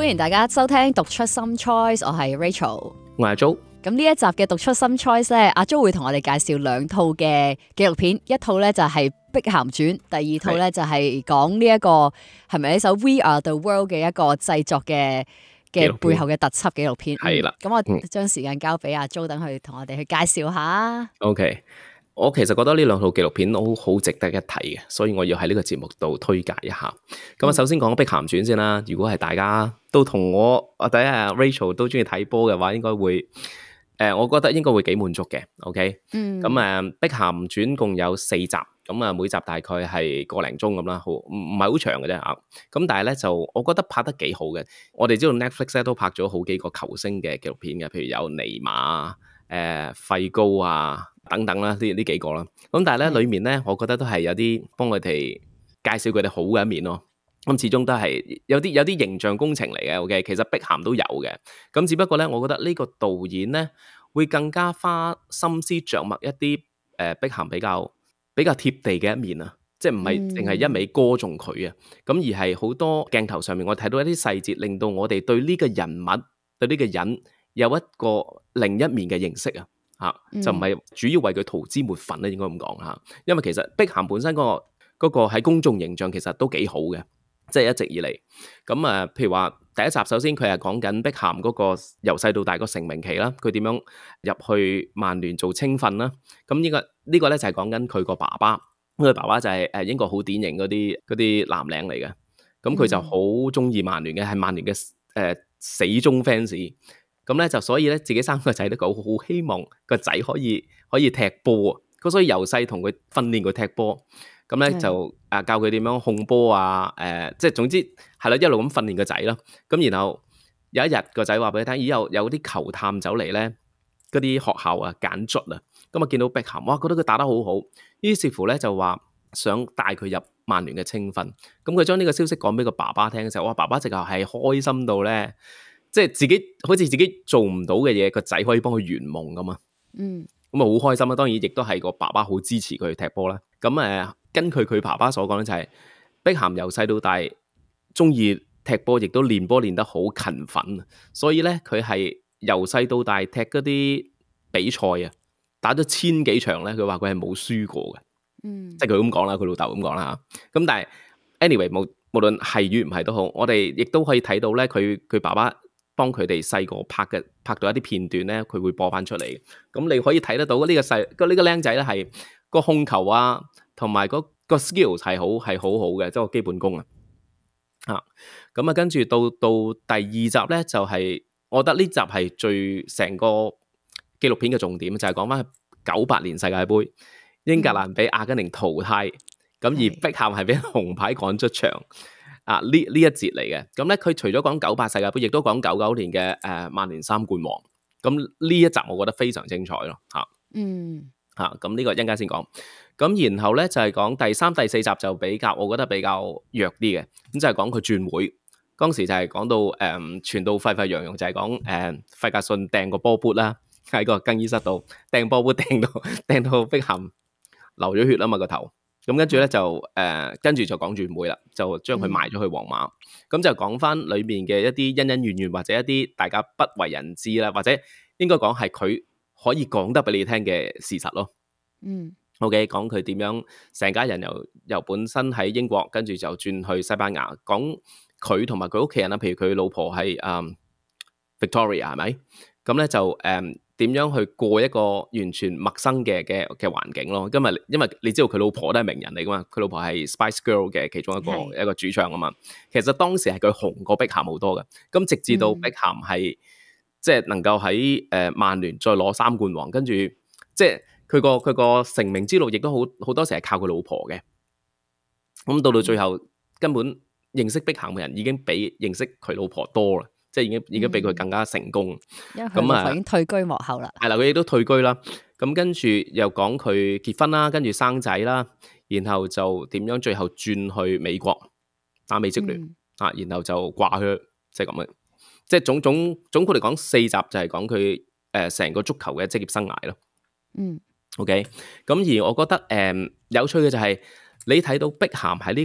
歡迎大家收聽讀出心 choice， 我係 Rachel， 我係阿 Jo。 咁呢一集嘅讀出心 choice 咧，阿 Jo 會同我哋介紹兩套嘅紀錄片，一套咧就係《碧咸傳》，第二套咧就係講呢一個係咪呢首 We Are The World 嘅一個製作嘅背後嘅特輯紀錄片。 係啦， 咁我將時間交俾阿 Jo，等佢同我哋去介紹下。 OK， 我其實覺得呢兩套紀錄片都好值得一睇嘅，所以我要喺呢個節目度推介一下。咁首先講《碧咸傳》先啦。如果係大家都同我第一 Rachel 都中意睇波嘅話，應該會我覺得應該會幾滿足嘅。OK，咁《碧咸傳》共有4集，咁每集大概係個零鐘咁啦，唔係好長嘅啫啊。咁但係咧就我覺得拍得幾好嘅。我哋知道 Netflix 咧都拍咗好幾個球星嘅紀錄片嘅，譬如有尼馬、費高啊等等啦，呢幾個啦。咁但係咧裏面咧，我覺得都係有啲幫佢哋介紹佢哋好嘅一面咯。咁始終都係有啲形象工程嚟嘅。OK， 其實碧咸都有嘅。咁只不過咧，我覺得呢個導演咧會更加花心思着墨一啲碧咸比較貼地嘅一面啊，即係唔係淨係一味歌頌佢啊。咁而係好多鏡頭上面我睇到一啲細節，令到我哋對呢個人物對呢個人有一個另一面嘅認識啊。就唔係主要為佢塗脂抹粉咧，應該咁講嚇。因為其實碧咸本身嗰個喺公眾形象其實都幾好嘅。即係一直以嚟，咁譬如話第一集，首先佢係講緊碧咸嗰個由細到大個成名期啦，佢點樣入去曼聯做青訓啦。咁呢個咧就係講緊佢個爸爸，佢爸爸就係英國好典型嗰啲藍領嚟嘅。咁佢就好中意曼聯嘅，係曼聯嘅死忠 fans。咁咧就所以咧自己生個仔都好希望個仔可以踢波啊。咁所以由細同佢訓練佢踢波。咁咧就教佢點樣控波啊，即係總之係啦，一路咁訓練個仔咯。咁然後有一日個仔話俾佢聽，有啲球探走嚟咧，嗰啲學校啊揀卒啊，咁啊見到碧咸，哇覺得佢打得好好，於是乎咧就話想帶佢入曼聯嘅青訓。咁佢將呢個消息講俾個爸爸聽嘅時候，哇爸爸直頭係開心到咧，即係自己好似自己做唔到嘅嘢，個仔可以幫佢圓夢咁啊。咁啊好開心啦！當然亦都係個爸爸好支持佢踢波啦。咁根據佢爸爸所講咧，就係碧咸由細到大中意踢波，亦都練波練得好勤奮。所以咧，佢係由細到大踢嗰啲比賽啊，打咗1000幾場咧，佢話佢係冇輸過嘅。即係佢咁講啦，佢老豆咁講啦嚇。咁但係 anyway，無論係與唔係都好，我哋亦都可以睇到咧，佢爸爸幫佢哋細個拍到一啲片段咧，佢會播翻出嚟。咁你可以睇得到呢個僆仔咧係個控球啊，同埋個 skills 係好嘅，即係個基本功啊。咁啊，跟住到第2集咧，就係我覺得呢集係最成個紀錄片嘅重點，就係講翻98年世界盃，英格蘭俾阿根廷淘汰，咁而碧咸係俾紅牌趕出場。呢一節嚟嘅。咁咧佢除咗講98世界盃，亦都講99年嘅曼聯3冠王。咁呢一集我覺得非常精彩咯。咁呢個一陣間先講。咁然後咧就係講第3、第4集就我覺得比較弱啲嘅。咁就係講佢轉會，當時就係講到傳到沸沸揚揚，就係講費格遜掟個波缽啦，喺個更衣室度掟波缽掟到碧咸流咗血啊嘛個頭。咁跟住咧就講轉會啦，就將佢賣咗去皇馬。咁就講翻裏面嘅一啲恩恩怨怨，或者一啲大家不為人知啦，或者應該講係佢可以講得俾你聽嘅事實咯。OK， 講佢點樣成家人由本身喺英國，跟住就轉去西班牙。講佢同埋佢屋企人啦，譬如佢老婆係Victoria 係咪？咁咧就點樣去過一個完全陌生嘅環境咯？因為你知道佢老婆都係名人嚟噶嘛，佢老婆係 Spice Girl 嘅其中一個主唱啊嘛。其實當時係佢紅過碧咸好多嘅。咁直至到碧咸係即係能夠喺曼聯再攞3冠王，跟住即係佢個成名之路，亦都好多時係靠佢老婆嘅。咁到最後根本認識碧咸嘅人已經比認識佢老婆多啦。即係已經比佢更加成功， 因為佢老婆已經退居幕後啦。係啦， 佢亦都退居啦。咁跟住又講佢結婚啦，跟住生仔啦，然後就點樣最後轉去美國打美職聯然後就掛靴，即係咁嘅。即係總括嚟講，4集就係講佢成個足球嘅職業生涯咯。OK，咁而我覺得有趣嘅就係你睇到碧咸喺呢個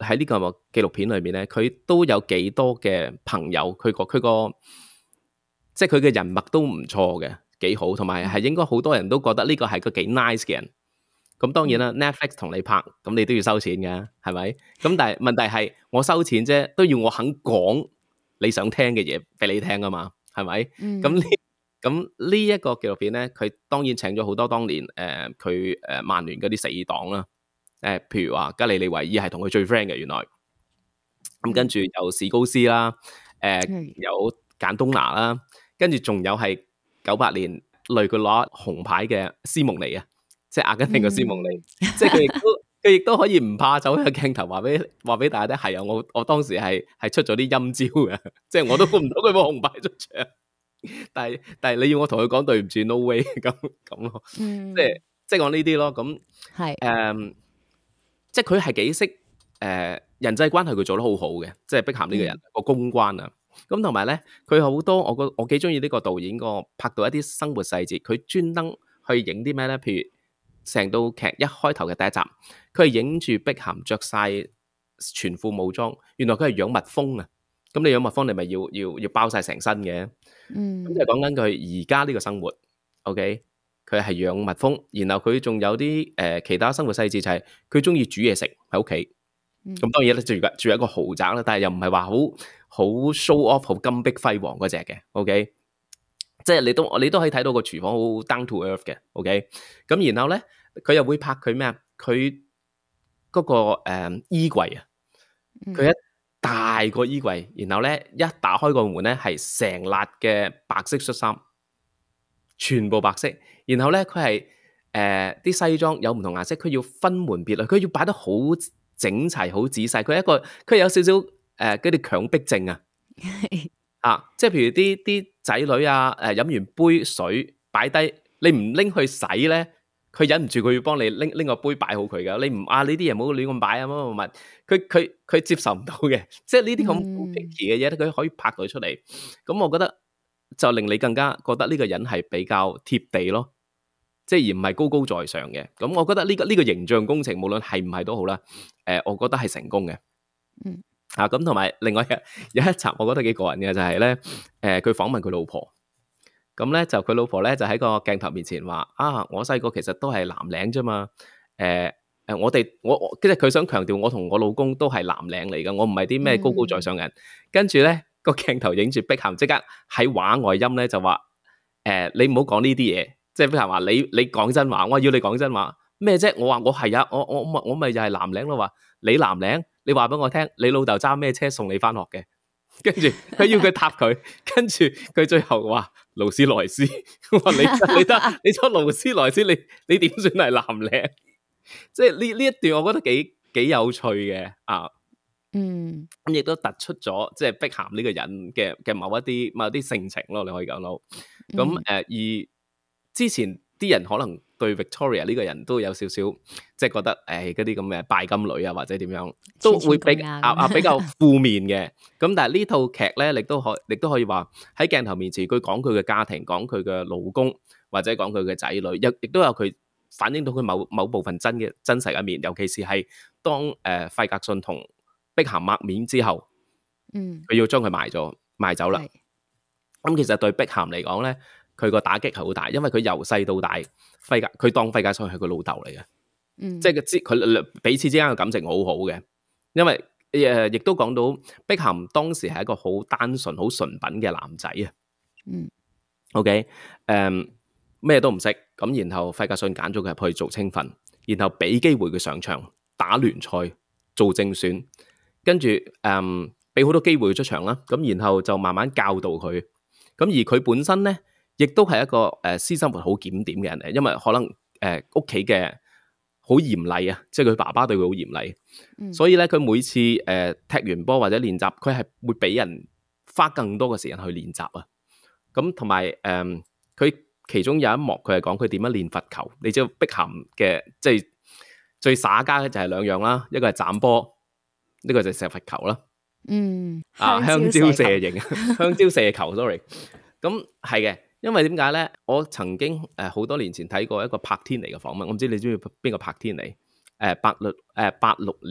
喺呢個紀錄片裏面咧，佢都有幾多嘅朋友，佢個即係佢嘅人脈都唔錯嘅，幾好，同埋係應該好多人都覺得呢個係個幾 nice 嘅人。咁當然啦，Netflix 同你拍，咁你都要收錢嘅，係咪？咁但係問題係，我收錢啫，都要我肯講你想聽嘅嘢俾你聽啊嘛，係咪？咁呢一個紀錄片咧，佢當然請咗好多當年佢曼聯嗰啲死黨啦，譬如話加里維爾係同佢最 friend 嘅原來，咁跟住有史高斯啦，有簡東拿啦，跟住仲有係98年累佢攞紅牌嘅斯蒙尼啊，即係阿根廷嘅斯蒙尼，即係佢亦都可以唔怕走喺鏡頭話俾大家聽，係啊，我當時係出咗啲陰招嘅，即係我都估唔到佢冇紅牌出場。但係你要我同佢講對唔住 ，no way 咁咯，即係講呢啲咯，咁係即係佢係幾識人際關係，佢做得好好嘅，即係碧咸呢個人個公關啊，咁同埋咧，佢好多我幾中意呢個導演個拍到一啲生活細節，佢專登去影啲咩咧？譬如成套劇一開頭嘅第一集，佢係影住碧咸着晒全副武裝，原來佢係養蜜蜂啊！咁你養蜜蜂，你咪要包晒成身嘅，咁就講緊佢而家呢個生活。OK， 佢係養蜜蜂，然後佢仲有啲其他生活細節，就係佢中意煮嘢食喺屋企。咁當然咧，住喺一個豪宅啦，但係又唔係話好 show off、好金碧輝煌嗰隻嘅。OK， 即係你都可以睇到個廚房好 down to earth 嘅。OK， 咁然後咧，佢又會拍佢咩啊？佢嗰個衣櫃啊，佢一大個衣櫃，然後咧一打開個門咧，係成辣嘅白色恤衫，全部白色。然後咧佢係啲西裝有唔同顏色，佢要分門別類，佢要擺得好整齊、好仔細。佢有少少嗰啲強迫症啊，即係譬如啲仔女啊，飲完杯水擺低，你唔拎去洗咧，佢忍唔住，佢要幫你拎個杯擺好佢噶。你唔呢啲嘢唔好亂咁擺啊，乜，佢接受唔到嘅。即係呢啲咁 picky 嘅嘢，佢可以拍到出嚟。咁我覺得就令你更加覺得呢個人係比較貼地咯，即係而唔係高高在上嘅。咁我覺得呢個形象工程，無論係唔係都好啦，我覺得係成功嘅。咁同埋另外有一集，我覺得幾過癮嘅就係咧，佢訪問佢老婆。咁咧就佢老婆咧就喺個鏡頭面前話我細個其實都係藍領啫嘛，我其實佢想強調我同我老公都係藍領嚟噶，我唔係啲咩高高在上嘅人。跟住咧個鏡頭影住碧咸，即刻喺話外音咧就話你唔好講呢啲嘢，即係碧咸話你講真話，我要你講真話咩啫？我話我係啊，我咪就係藍領咯，話你藍領，你話俾我聽，你老豆揸咩車送你翻學嘅？跟住佢要佢答佢，跟住佢最後話勞斯萊斯，我話你坐勞斯萊斯，你點算係藍領？即係呢一段，我覺得幾有趣嘅啊。咁亦都突出咗即係碧咸呢個人嘅某一啲性情咯，你可以講到。咁而之前啲人可能對 Victoria 呢個人都有少少即係覺得嗰啲咁嘅拜金女啊，或者點樣都會比較負面嘅。咁但係呢套劇咧，亦都可以話喺鏡頭面前，佢講佢嘅家庭，講佢嘅老公，或者講佢嘅仔女，亦都有佢反映到佢某部分真實一面。尤其是係當費格遜同碧咸抹面之後，佢要將佢賣走啦。咁其實對碧咸嚟講咧，佢個打擊係好大，因為佢由細到大，佢當費格遜係佢老豆嚟嘅，即係佢彼此之間嘅感情好好嘅。因為亦都講到碧咸當時係一個好單純、好純品嘅男仔啊。OK， 咩都唔識，咁然後費格遜揀咗佢入去做青訓，然後俾機會佢上場打聯賽、做正選，跟住俾好多機會佢出場啦。咁然後就慢慢教導佢。咁而佢本身咧，亦都係一個私生活好檢點嘅人嚟，因為可能屋企嘅好嚴厲啊，即係佢爸爸對佢好嚴厲，所以咧佢每次踢完波或者練習，佢係會俾人花更多嘅時間去練習啊。咁同埋佢其中有一幕，佢係講佢點樣練罰球。你知道碧咸嘅即係最耍家嘅就係兩樣啦，一個係斬波，一個就係射罰球啦。香蕉射型，香蕉射球 ，sorry。咁係嘅，因為點解咧？我曾經好多年前睇過一個柏天尼嘅訪問，我唔知你中意邊個柏天尼？86年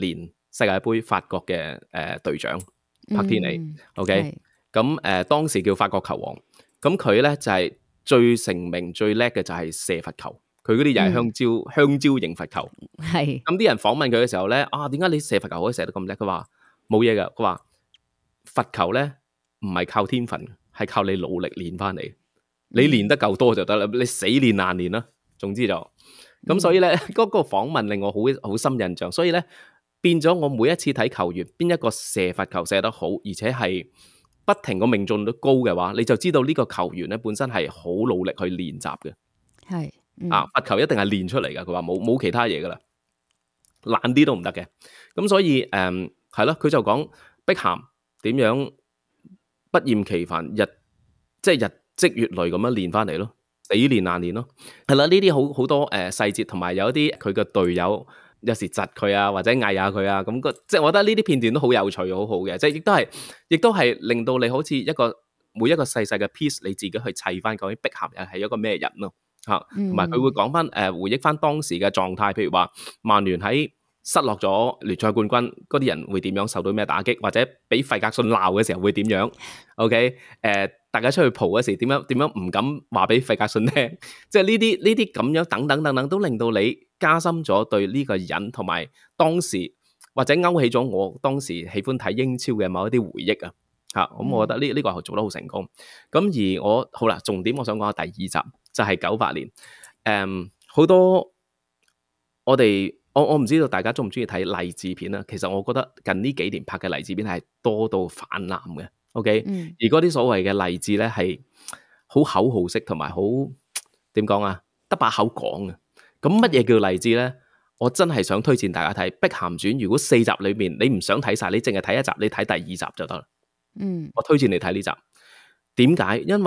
世界盃法國嘅隊長柏天尼。OK， 係咁當時叫法國球王。咁佢咧就係最成名最叻嘅就係射罰球，佢嗰啲又係香蕉型罰球。 係咁啲人訪問佢嘅時候咧，點解你射罰球可以射得咁叻？佢話冇嘢㗎，佢話罰球咧唔係靠天分，係靠你努力練翻嚟。你練得夠多就得啦，你死練硬練啦。總之就咁，所以咧嗰個訪問令我好深印象。所以咧變咗我每一次睇球員邊一個射罰球射得好，而且係不停個命中率高嘅話，你就知道呢個球員咧本身係好努力去練習嘅。 係罰球一定係練出嚟噶，佢話冇其他嘢噶啦，懶啲都唔得嘅。咁所以係咯，佢就講碧咸點樣不厭其煩日積月累咁樣練翻嚟咯，死練硬練咯。係啦，呢啲好多細節，同埋有一啲佢嘅隊友有時窒佢啊，或者嗌下佢啊，咁即係我覺得呢啲片段都好有趣，好好嘅，即係亦都係令到你好似每一個細細嘅 piece， 你自己去砌翻究竟碧咸又係一個咩人咯。同埋佢會講翻回憶翻當時嘅狀態，譬如話曼聯喺失落咗聯賽冠軍，嗰啲人會點樣受到咩打擊，或者俾費格遜鬧嘅時候會點樣 ？OK，大家出去蒲嗰時點樣唔敢話俾費格遜聽，即係呢啲咁樣等等都令到你加深咗對呢個人，同埋當時或者勾起咗我當時喜歡睇英超嘅某一啲回憶啊！咁我覺得呢個係做得好成功。咁而我好啦，重點我想講下第二集就係98年，好多我唔知道大家中唔中意睇勵志片啦。其實我覺得近呢幾年拍嘅勵志片係多到泛濫嘅。OK，而嗰啲所謂嘅勵志咧係好口號式，同埋好點講啊，得把口講嘅。咁乜嘢叫勵志咧？我真係想推薦大家睇《碧咸傳》。如果4集裏面你唔想睇晒，你淨係睇一集，你睇第2集就得啦。我推薦你睇呢集。點解？因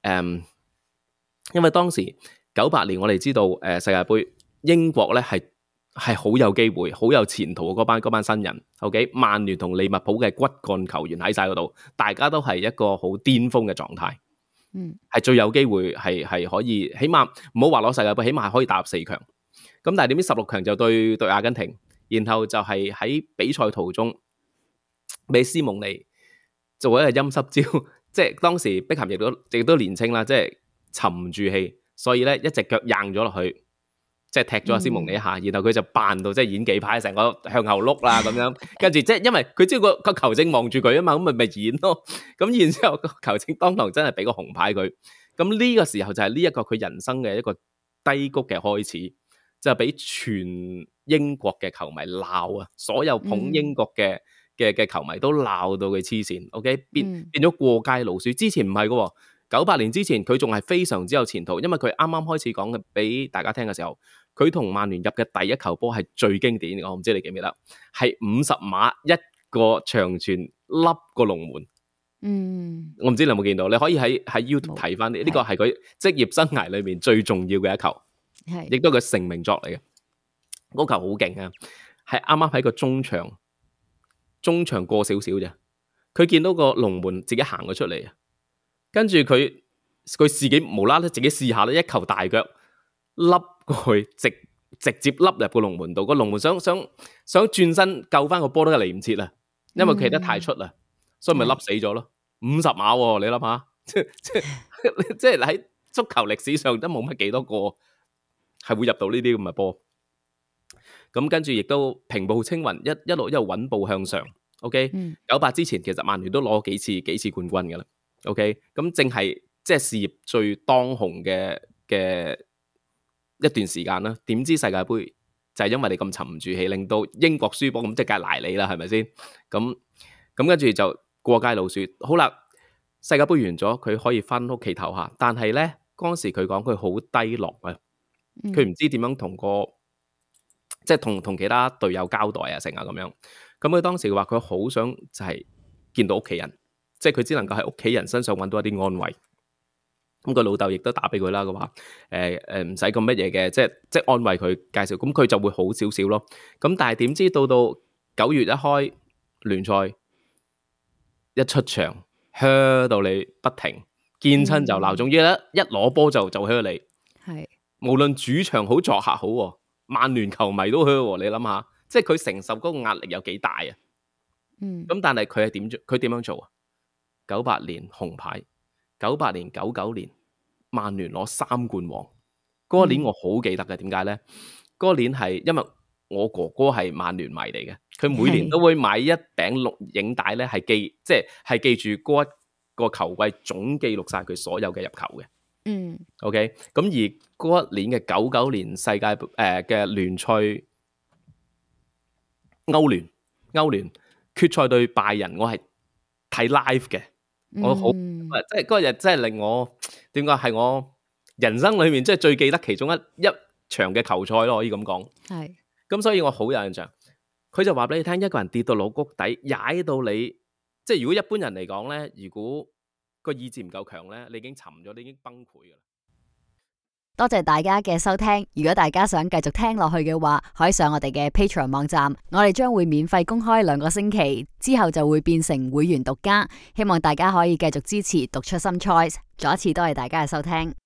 為當時98年我哋知道世界盃英國咧係好有機會、好有前途嘅嗰班新人。OK， 曼聯同利物浦嘅骨幹球員喺晒嗰度，大家都係一個好巔峰嘅狀態。係最有機會係可以，起碼唔好話攞世界盃，起碼係可以打入4強。咁但係點知16強就對阿根廷，然後就係喺比賽途中俾斯蒙尼做一個陰濕招，即係當時碧咸亦都年青啦，即係沉住氣，所以咧一隻腳硬咗落去，即係踢咗阿斯蒙尼一下，然後佢就扮到即係演技派，成個向後碌啦咁樣，跟住即係因為佢知道個球證望住佢啊嘛，咁咪演咯。咁然之後個球證當堂真係俾個紅牌佢。咁呢個時候就係呢一個佢人生嘅一個低谷嘅開始，就係俾全英國嘅球迷鬧啊，所有捧英國嘅球迷都鬧到佢黐線。OK， 變咗過街老鼠。之前唔係嘅，98年之前佢仲係非常之有前途，因為佢啱啱開始講嘅俾大家聽嘅時候，佢同曼聯入嘅第一球波係最經典嘅。我唔知你記唔記得，係50碼一個長傳笠個龍門。我唔知你有冇見到，你可以喺 YouTube 睇翻呢個係佢職業生涯裏面最重要嘅一球，亦都係佢成名作嚟嘅。嗰球好勁啊，係啱啱喺個中場過少少啫，佢見到個龍門自己行咗出嚟啊，跟住佢自己無啦啦自己試下咧，一球大腳笠過去，直接笠入個龍門度。個龍門想轉身救翻個波都嚟唔切啦，因為企得太出啦，所以咪笠死咗咯。50碼，你諗下，即係喺足球歷史上都冇乜幾多個係會入到呢啲咁嘅波。咁跟住亦都平步青雲，一路穩步向上。OK， 98之前其實曼聯都攞幾次冠軍噶啦。OK， 咁正係即係事業最當紅嘅一段時間啦。點知世界盃就係因為你咁沉住氣，令到英國輸波，咁即係梗係賴你啦，係咪先？咁跟住就過街老鼠。好啦，世界盃完咗，佢可以翻屋企唞下，但係咧嗰時佢講佢好低落啊，佢唔知點樣即係同其他隊友交代啊，成啊咁樣。咁佢當時話佢好想就係見到屋企人，即係佢只能夠喺屋企人身上揾到一啲安慰。咁佢老豆亦都打俾佢啦，佢話唔使咁乜嘢嘅，即係安慰佢介紹，咁佢就會好少少咯。咁但係點知到9月一開聯賽一出場，噓到你不停，見親就鬧，總之咧一攞波就噓你。係無論主場好作客好，曼聯球迷都噓，你諗下， 即係佢承受嗰個壓力有幾大啊？咁但係佢係點樣做啊？98年紅牌，98年、99年，曼聯攞3冠王。嗰年我好記得嘅，點解咧？嗰年係因為我哥哥係曼聯迷嚟嘅，佢每年都會買一餅錄影帶咧，係記住嗰一個球季總記錄晒佢所有嘅入球嘅。OK， 咁而嗰一年嘅99年世界嘅聯賽歐聯決賽對拜仁，我係睇 live 嘅，我好即係嗰日真係令我點講係我人生裏面即係最記得其中一場嘅球賽咯，可以咁講。係，咁所以我好有印象。佢就話俾你聽，一個人跌到落谷底，踩到你，即係如果一般人嚟講咧，如果個意志唔夠強咧，你已經沉咗，你已經崩潰噶啦。 多謝大家嘅收聽，如果大家想繼續聽落去嘅話，可以上我哋嘅 Patreon 網站，我哋將會免費公開2個星期，之後就會變成會員獨家，希望大家可以繼續支持讀出 Some Choice。再一次多謝大家嘅收聽。